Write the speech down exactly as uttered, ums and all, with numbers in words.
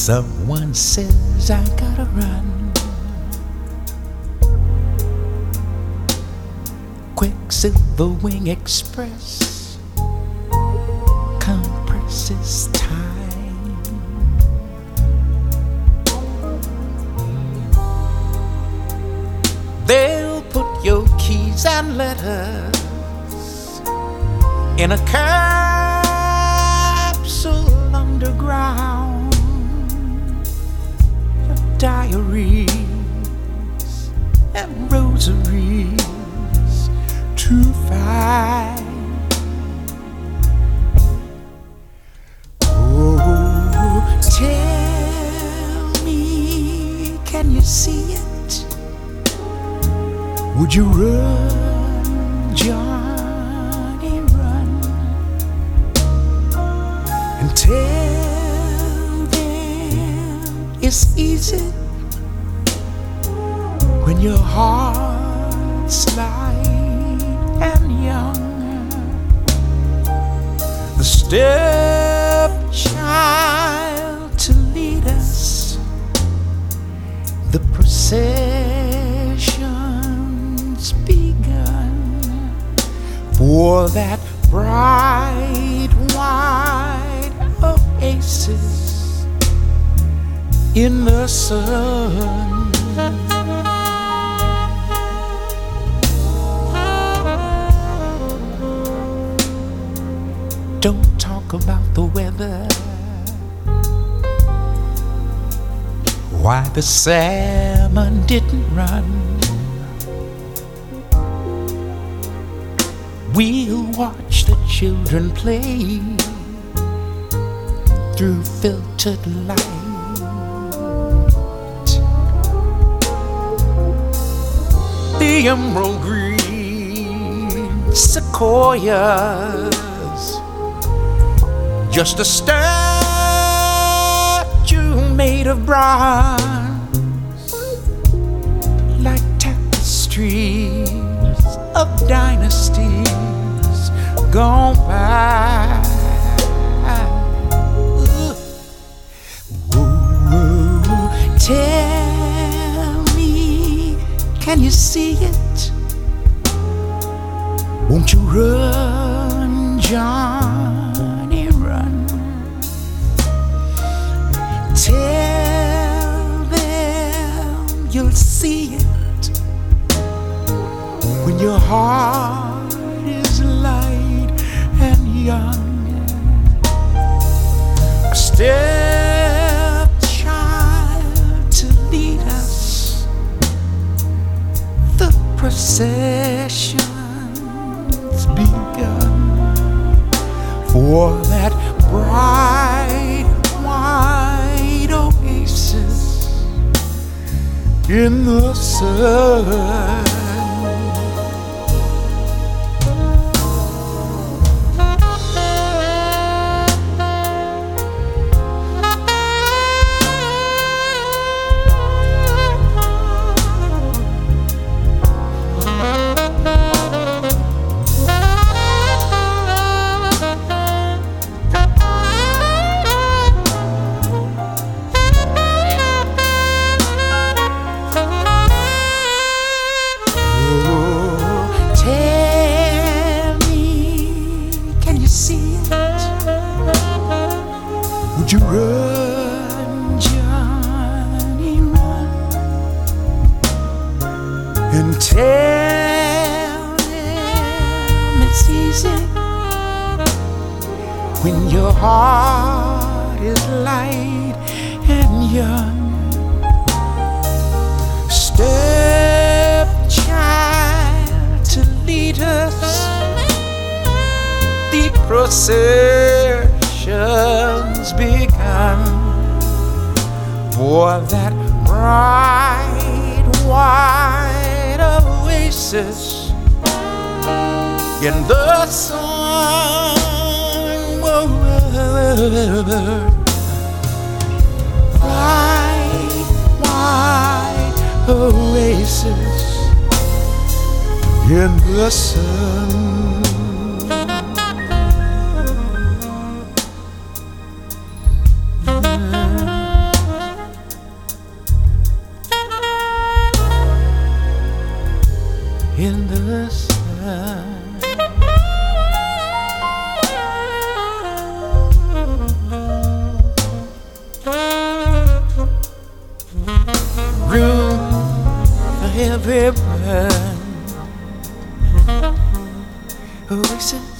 Someone says I gotta run. Quicksilver Wing Express compresses time. They'll put your keys and letters in a capsule underground. Your diaries and rosaries to find. Oh, tell me, can you see it? Would you run, Johnny, run, and tell them it's easy when your heart's light and young. The stepchild to lead us, the procession's begun for that bright white oasis in the sun. Don't talk about the weather, why the salmon didn't run. We'll watch the children play through filtered light. The emerald green sequoias, just a statue made of bronze, like tapestries of dynasties gone by. Ooh. Ooh. Tell me, can you see it? Won't you run, Johnny, run? Tell them you'll see it when your heart is light and young. A stepchild to lead us, the procession's begun for that bright white oasis in the sun. Would you run, Johnny, run, and tell them it's easy when your heart is light and young. Stepchild to lead us, the procession's begun for that bright white oasis in the sun. Whoa, bright white oasis in the sun. heavy burn. Oh, we said